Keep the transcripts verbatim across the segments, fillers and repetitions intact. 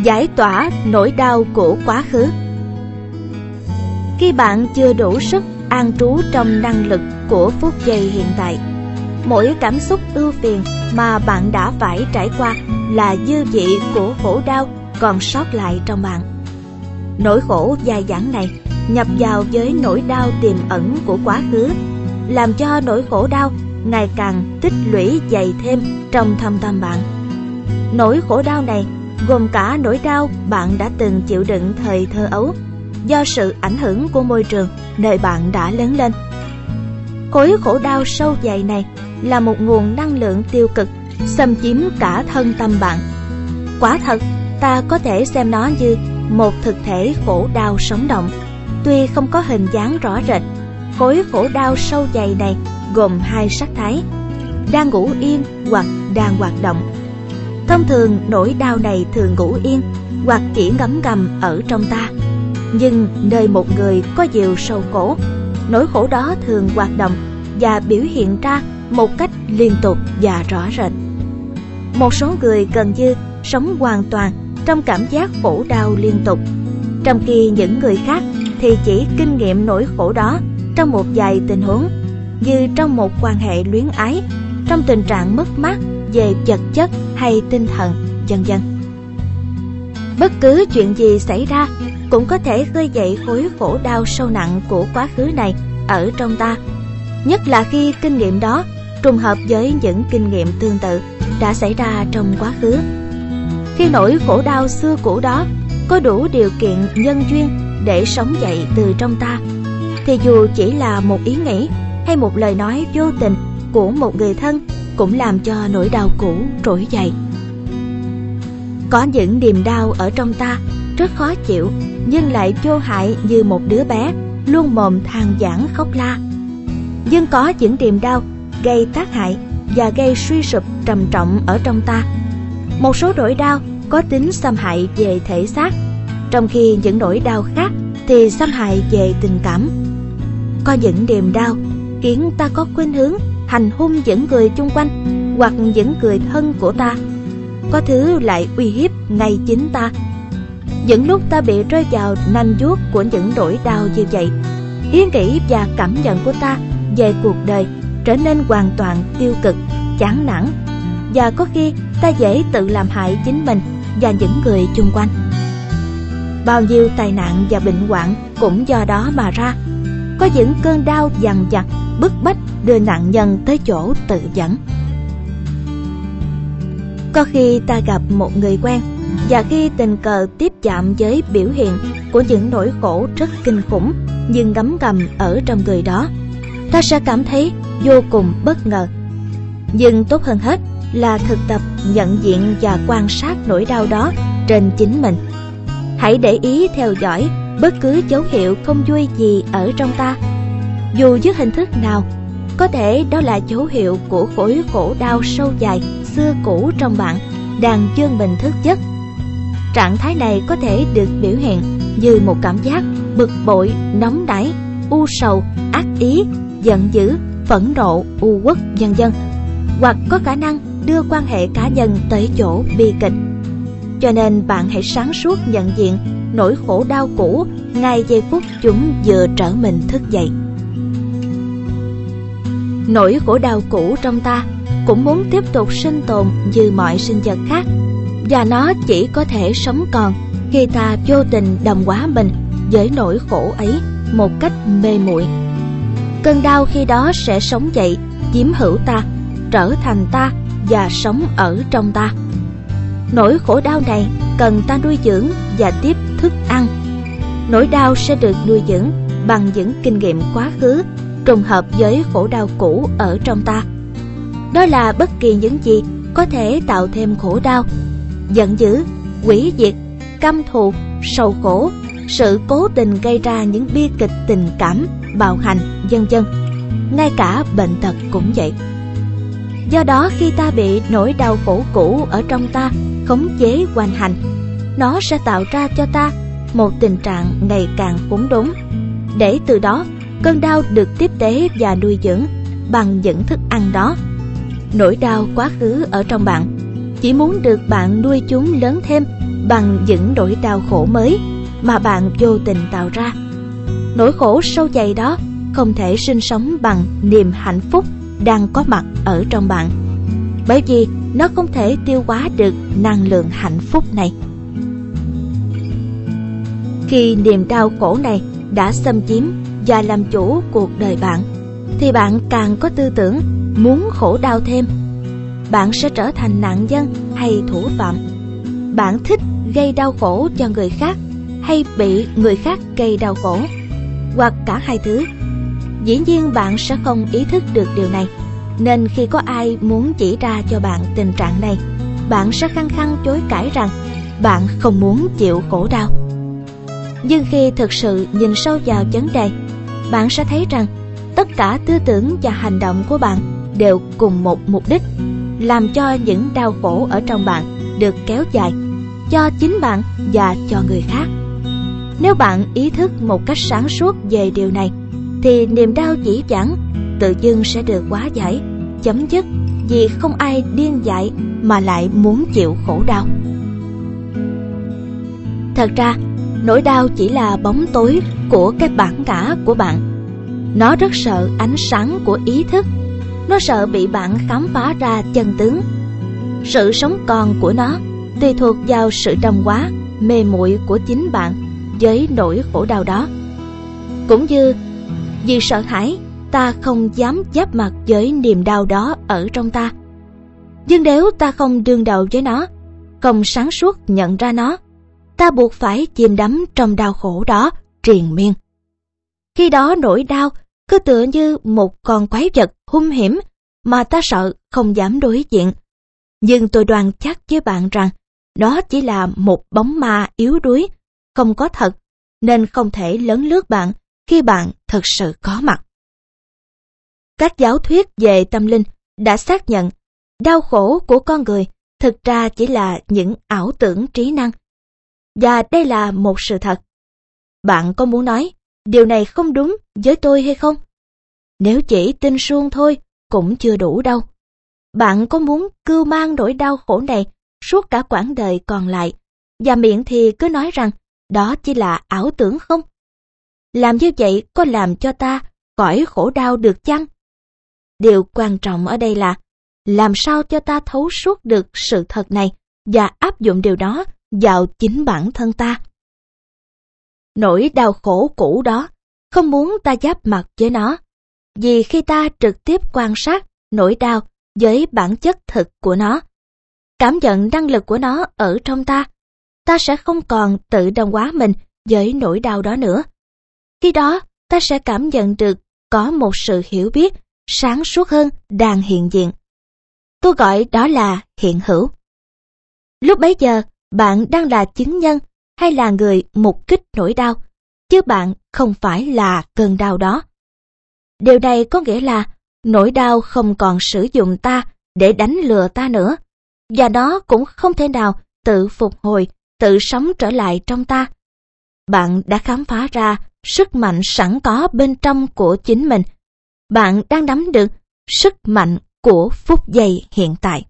Giải tỏa nỗi đau của quá khứ. Khi bạn chưa đủ sức an trú trong năng lực của phút giây hiện tại, mỗi cảm xúc ưu phiền mà bạn đã phải trải qua là dư vị của khổ đau còn sót lại trong bạn. Nỗi khổ dai dẳng này nhập vào với nỗi đau tiềm ẩn của quá khứ, làm cho nỗi khổ đau ngày càng tích lũy dày thêm trong thâm tâm bạn. Nỗi khổ đau này gồm cả nỗi đau bạn đã từng chịu đựng thời thơ ấu do sự ảnh hưởng của môi trường nơi bạn đã lớn lên. Khối khổ đau sâu dày này là một nguồn năng lượng tiêu cực xâm chiếm cả thân tâm bạn. Quả thật, ta có thể xem nó như một thực thể khổ đau sống động. Tuy không có hình dáng rõ rệt, khối khổ đau sâu dày này gồm hai sắc thái, đang ngủ yên hoặc đang hoạt động. Thông thường nỗi đau này thường ngủ yên hoặc chỉ ngấm ngầm ở trong ta. Nhưng nơi một người có nhiều sầu khổ, nỗi khổ đó thường hoạt động và biểu hiện ra một cách liên tục và rõ rệt. Một số người gần như sống hoàn toàn trong cảm giác khổ đau liên tục, trong khi những người khác thì chỉ kinh nghiệm nỗi khổ đó trong một vài tình huống, như trong một quan hệ luyến ái, trong tình trạng mất mát về vật chất hay tinh thần, vân vân. Bất cứ chuyện gì xảy ra cũng có thể khơi dậy khối khổ đau sâu nặng của quá khứ này ở trong ta, nhất là khi kinh nghiệm đó trùng hợp với những kinh nghiệm tương tự đã xảy ra trong quá khứ. Khi nỗi khổ đau xưa cũ đó có đủ điều kiện nhân duyên để sống dậy từ trong ta, thì dù chỉ là một ý nghĩ hay một lời nói vô tình của một người thân cũng làm cho nỗi đau cũ trỗi dậy. Có những niềm đau ở trong ta rất khó chịu nhưng lại vô hại, như một đứa bé luôn mồm than vãn khóc la. Nhưng có những niềm đau gây tác hại và gây suy sụp trầm trọng ở trong ta. Một số nỗi đau có tính xâm hại về thể xác, trong khi những nỗi đau khác thì xâm hại về tình cảm. Có những niềm đau khiến ta có khuynh hướng hành hung những người chung quanh hoặc những người thân của ta. Có thứ lại uy hiếp ngay chính ta. Những lúc ta bị rơi vào nanh vuốt của những nỗi đau như vậy, ý nghĩ và cảm nhận của ta về cuộc đời trở nên hoàn toàn tiêu cực, chán nản, và có khi ta dễ tự làm hại chính mình và những người chung quanh. Bao nhiêu tai nạn và bệnh hoạn cũng do đó mà ra. Có những cơn đau dằn vặt bức bách đưa nạn nhân tới chỗ tự vẫn. Có khi ta gặp một người quen, và khi tình cờ tiếp chạm với biểu hiện của những nỗi khổ rất kinh khủng nhưng ngấm ngầm ở trong người đó, ta sẽ cảm thấy vô cùng bất ngờ. Nhưng tốt hơn hết là thực tập nhận diện và quan sát nỗi đau đó trên chính mình. Hãy để ý theo dõi bất cứ dấu hiệu không vui gì ở trong ta, dù dưới hình thức nào. Có thể đó là dấu hiệu của khối khổ đau sâu dài xưa cũ trong bạn đang vươn mình thức giấc. Trạng thái này có thể được biểu hiện như một cảm giác bực bội, nóng nảy, u sầu, ác ý, giận dữ, phẫn nộ, u uất, vân vân, hoặc có khả năng đưa quan hệ cá nhân tới chỗ bi kịch. Cho nên bạn hãy sáng suốt nhận diện nỗi khổ đau cũ ngay giây phút chúng vừa trở mình thức dậy. Nỗi khổ đau cũ trong ta cũng muốn tiếp tục sinh tồn như mọi sinh vật khác, và nó chỉ có thể sống còn khi ta vô tình đồng hóa mình với nỗi khổ ấy một cách mê muội. Cơn đau khi đó sẽ sống dậy, chiếm hữu ta, trở thành ta và sống ở trong ta. Nỗi khổ đau này cần ta nuôi dưỡng và tiếp thức ăn. Nỗi đau sẽ được nuôi dưỡng bằng những kinh nghiệm quá khứ trùng hợp với khổ đau cũ ở trong ta. Đó là bất kỳ những gì có thể tạo thêm khổ đau: giận dữ, hủy diệt, căm thù, sầu khổ, sự cố tình gây ra những bi kịch tình cảm, bạo hành, vân vân. Ngay cả bệnh tật cũng vậy. Do đó khi ta bị nỗi đau khổ cũ ở trong ta khống chế hoành hành, nó sẽ tạo ra cho ta một tình trạng ngày càng khốn đốn, để từ đó cơn đau được tiếp tế và nuôi dưỡng bằng những thức ăn đó. Nỗi đau quá khứ ở trong bạn chỉ muốn được bạn nuôi chúng lớn thêm bằng những nỗi đau khổ mới mà bạn vô tình tạo ra. Nỗi khổ sâu dày đó không thể sinh sống bằng niềm hạnh phúc đang có mặt ở trong bạn, bởi vì nó không thể tiêu hóa được năng lượng hạnh phúc này. Khi niềm đau khổ này đã xâm chiếm và làm chủ cuộc đời bạn, thì bạn càng có tư tưởng muốn khổ đau thêm. Bạn sẽ trở thành nạn nhân hay thủ phạm. Bạn thích gây đau khổ cho người khác hay bị người khác gây đau khổ, hoặc cả hai thứ. Dĩ nhiên bạn sẽ không ý thức được điều này, nên khi có ai muốn chỉ ra cho bạn tình trạng này, bạn sẽ khăng khăng chối cãi rằng bạn không muốn chịu khổ đau. Nhưng khi thực sự nhìn sâu vào vấn đề, bạn sẽ thấy rằng tất cả tư tưởng và hành động của bạn đều cùng một mục đích: làm cho những đau khổ ở trong bạn được kéo dài, cho chính bạn và cho người khác. Nếu bạn ý thức một cách sáng suốt về điều này, thì niềm đau dĩ vãng tự dưng sẽ được hóa giải, chấm dứt, vì không ai điên dại mà lại muốn chịu khổ đau. Thật ra, nỗi đau chỉ là bóng tối của cái bản ngã của bạn. Nó rất sợ ánh sáng của ý thức. Nó sợ bị bạn khám phá ra chân tướng. Sự sống còn của nó tùy thuộc vào sự đồng hóa, mê muội của chính bạn với nỗi khổ đau đó. Cũng như vì sợ hãi, ta không dám giáp mặt với niềm đau đó ở trong ta. Nhưng nếu ta không đương đầu với nó, không sáng suốt nhận ra nó, ta buộc phải chìm đắm trong đau khổ đó triền miên. Khi đó nỗi đau cứ tựa như một con quái vật hung hiểm mà ta sợ không dám đối diện. Nhưng tôi đoan chắc với bạn rằng đó chỉ là một bóng ma yếu đuối, không có thật, nên không thể lấn lướt bạn khi bạn thực sự có mặt. Các giáo thuyết về tâm linh đã xác nhận đau khổ của con người thực ra chỉ là những ảo tưởng trí năng. Và đây là một sự thật. Bạn có muốn nói điều này không đúng với tôi hay không? Nếu chỉ tin suông thôi cũng chưa đủ đâu. Bạn có muốn cưu mang nỗi đau khổ này suốt cả quãng đời còn lại, và miệng thì cứ nói rằng đó chỉ là ảo tưởng không? Làm như vậy có làm cho ta khỏi khổ đau được chăng? Điều quan trọng ở đây là làm sao cho ta thấu suốt được sự thật này và áp dụng điều đó vào chính bản thân ta. Nỗi đau khổ cũ đó không muốn ta giáp mặt với nó, vì khi ta trực tiếp quan sát nỗi đau với bản chất thực của nó, cảm nhận năng lực của nó ở trong ta, ta sẽ không còn tự đồng hóa mình với nỗi đau đó nữa. Khi đó, ta sẽ cảm nhận được có một sự hiểu biết sáng suốt hơn đang hiện diện. Tôi gọi đó là hiện hữu. Lúc bấy giờ, bạn đang là chứng nhân hay là người mục kích nỗi đau, chứ bạn không phải là cơn đau đó. Điều này có nghĩa là nỗi đau không còn sử dụng ta để đánh lừa ta nữa, và nó cũng không thể nào tự phục hồi, tự sống trở lại trong ta. Bạn đã khám phá ra sức mạnh sẵn có bên trong của chính mình. Bạn đang nắm được sức mạnh của phút giây hiện tại.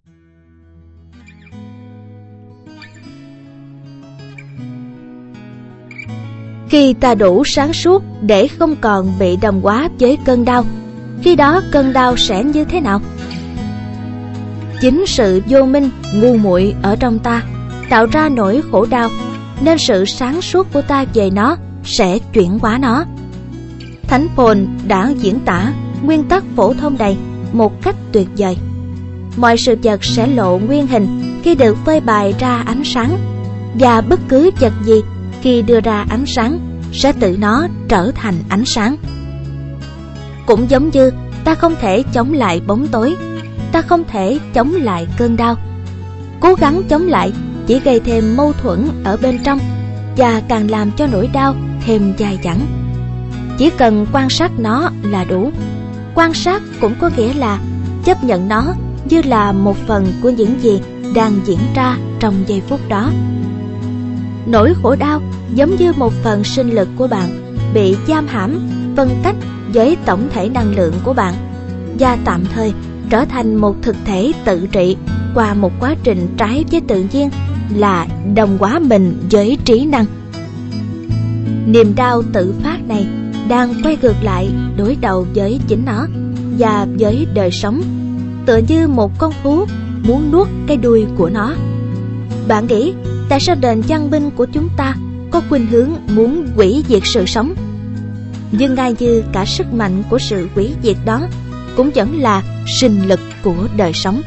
Khi ta đủ sáng suốt để không còn bị đồng hóa với cơn đau, khi đó cơn đau sẽ như thế nào? Chính sự vô minh, ngu muội ở trong ta tạo ra nỗi khổ đau, nên sự sáng suốt của ta về nó sẽ chuyển hóa nó. Thánh Paul đã diễn tả nguyên tắc phổ thông này một cách tuyệt vời. Mọi sự vật sẽ lộ nguyên hình khi được phơi bày ra ánh sáng, và bất cứ vật gì khi đưa ra ánh sáng sẽ tự nó trở thành ánh sáng. Cũng giống như ta không thể chống lại bóng tối, ta không thể chống lại cơn đau. Cố gắng chống lại chỉ gây thêm mâu thuẫn ở bên trong và càng làm cho nỗi đau thêm dai dẳng. Chỉ cần quan sát nó là đủ. Quan sát cũng có nghĩa là chấp nhận nó như là một phần của những gì đang diễn ra trong giây phút đó. Nỗi khổ đau giống như một phần sinh lực của bạn bị giam hãm, phân tách với tổng thể năng lượng của bạn, và tạm thời trở thành một thực thể tự trị qua một quá trình trái với tự nhiên là đồng hóa mình với trí năng. Niềm đau tự phát này đang quay ngược lại đối đầu với chính nó và với đời sống, tựa như một con thú muốn nuốt cái đuôi của nó. Bạn nghĩ tại sao nền văn minh của chúng ta có khuynh hướng muốn hủy diệt sự sống? Nhưng ngay như cả sức mạnh của sự hủy diệt đó cũng vẫn là sinh lực của đời sống.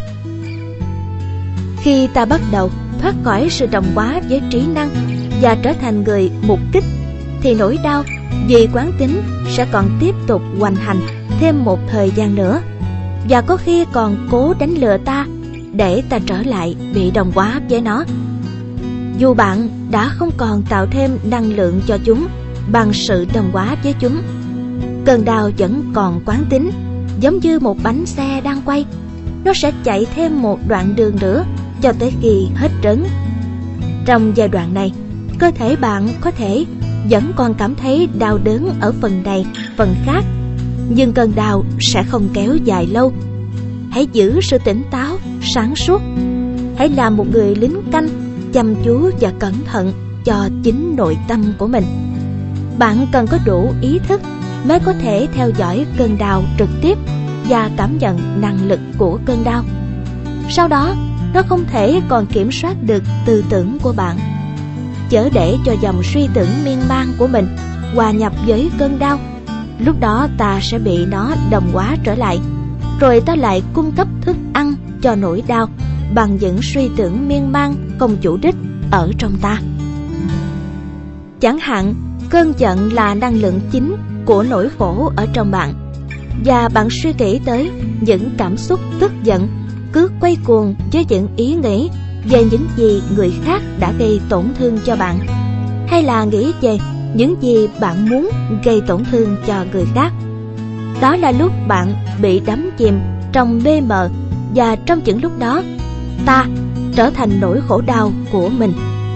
Khi ta bắt đầu thoát khỏi sự đồng hóa với trí năng và trở thành người mục kích, thì nỗi đau vì quán tính sẽ còn tiếp tục hoành hành thêm một thời gian nữa, và có khi còn cố đánh lừa ta để ta trở lại bị đồng hóa với nó. Dù bạn đã không còn tạo thêm năng lượng cho chúng bằng sự đồng hóa với chúng, cơn đau vẫn còn quán tính, giống như một bánh xe đang quay. Nó sẽ chạy thêm một đoạn đường nữa cho tới khi hết trớn. Trong giai đoạn này, cơ thể bạn có thể vẫn còn cảm thấy đau đớn ở phần này, phần khác, nhưng cơn đau sẽ không kéo dài lâu. Hãy giữ sự tỉnh táo, sáng suốt. Hãy là một người lính canh, chăm chú và cẩn thận cho chính nội tâm của mình. Bạn cần có đủ ý thức mới có thể theo dõi cơn đau trực tiếp và cảm nhận năng lực của cơn đau. Sau đó, nó không thể còn kiểm soát được tư tưởng của bạn. Chớ để cho dòng suy tưởng miên man của mình hòa nhập với cơn đau. Lúc đó ta sẽ bị nó đồng hóa trở lại, rồi ta lại cung cấp thức ăn cho nỗi đau bằng những suy tưởng miên man không chủ đích ở trong ta. Chẳng hạn, cơn giận là năng lượng chính của nỗi khổ ở trong bạn, và bạn suy nghĩ tới những cảm xúc tức giận, cứ quay cuồng với những ý nghĩ về những gì người khác đã gây tổn thương cho bạn, hay là nghĩ về những gì bạn muốn gây tổn thương cho người khác. Đó là lúc bạn bị đắm chìm trong mê mờ, và trong những lúc đó, ta trở thành nỗi khổ đau của mình.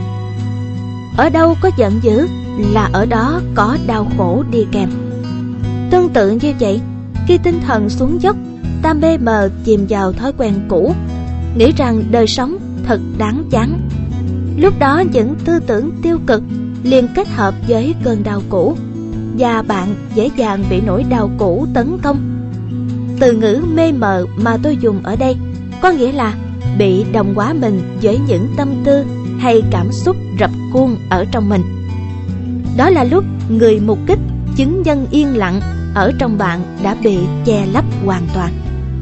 Ở đâu có giận dữ là ở đó có đau khổ đi kèm. Tương tự như vậy, khi tinh thần xuống dốc, ta mê mờ chìm vào thói quen cũ, nghĩ rằng đời sống thật đáng chán. Lúc đó những tư tưởng tiêu cực liền kết hợp với cơn đau cũ, và bạn dễ dàng bị nỗi đau cũ tấn công. Từ ngữ mê mờ mà tôi dùng ở đây có nghĩa là bị đồng hóa mình với những tâm tư hay cảm xúc rập khuôn ở trong mình. Đó là lúc người mục kích, chứng nhân yên lặng ở trong bạn đã bị che lấp hoàn toàn.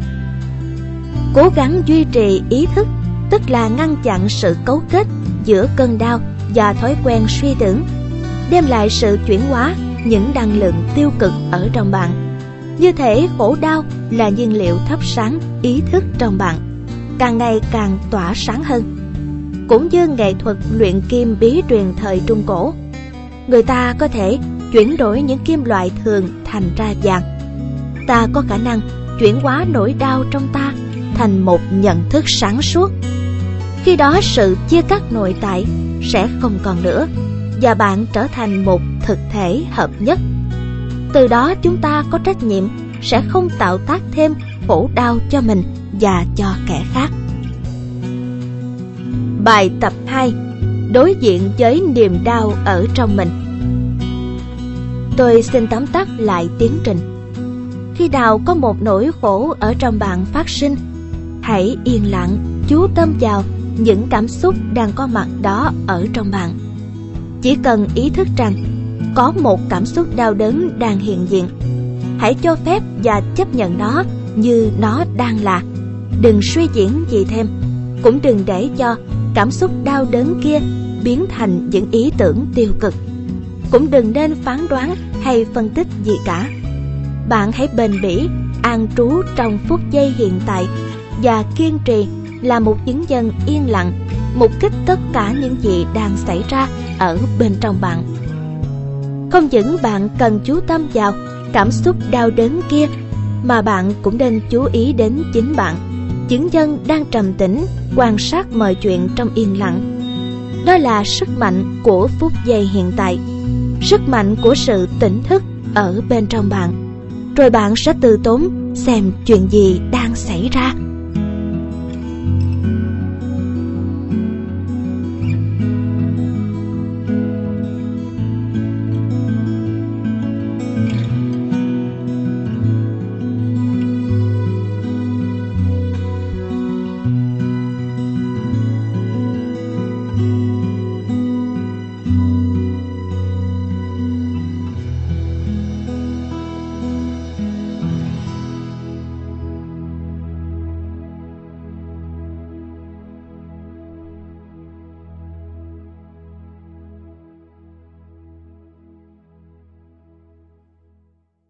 Cố gắng duy trì ý thức, tức là ngăn chặn sự cấu kết giữa cơn đau và thói quen suy tưởng, đem lại sự chuyển hóa những năng lượng tiêu cực ở trong bạn. Như thể khổ đau là nhiên liệu thắp sáng ý thức trong bạn, càng ngày càng tỏa sáng hơn. Cũng như nghệ thuật luyện kim bí truyền thời Trung Cổ, người ta có thể chuyển đổi những kim loại thường thành ra vàng. Ta có khả năng chuyển hóa nỗi đau trong ta thành một nhận thức sáng suốt. Khi đó sự chia cắt nội tại sẽ không còn nữa, và bạn trở thành một thực thể hợp nhất. Từ đó chúng ta có trách nhiệm sẽ không tạo tác thêm khổ đau cho mình và cho kẻ khác. Bài tập hai. Đối diện với niềm đau ở trong mình. Tôi xin tóm tắt lại tiến trình. Khi nào có một nỗi khổ ở trong bạn phát sinh, hãy yên lặng chú tâm vào những cảm xúc đang có mặt đó ở trong bạn. Chỉ cần ý thức rằng có một cảm xúc đau đớn đang hiện diện, hãy cho phép và chấp nhận nó như nó đang là. Đừng suy diễn gì thêm, cũng đừng để cho cảm xúc đau đớn kia biến thành những ý tưởng tiêu cực. Cũng đừng nên phán đoán hay phân tích gì cả. Bạn hãy bền bỉ, an trú trong phút giây hiện tại và kiên trì là một chứng nhân yên lặng, mục kích tất cả những gì đang xảy ra ở bên trong bạn. Không những bạn cần chú tâm vào cảm xúc đau đớn kia, mà bạn cũng nên chú ý đến chính bạn, chứng nhân đang trầm tĩnh quan sát mọi chuyện trong yên lặng. Đó là sức mạnh của phút giây hiện tại, sức mạnh của sự tỉnh thức ở bên trong bạn. Rồi bạn sẽ từ tốn xem chuyện gì đang xảy ra.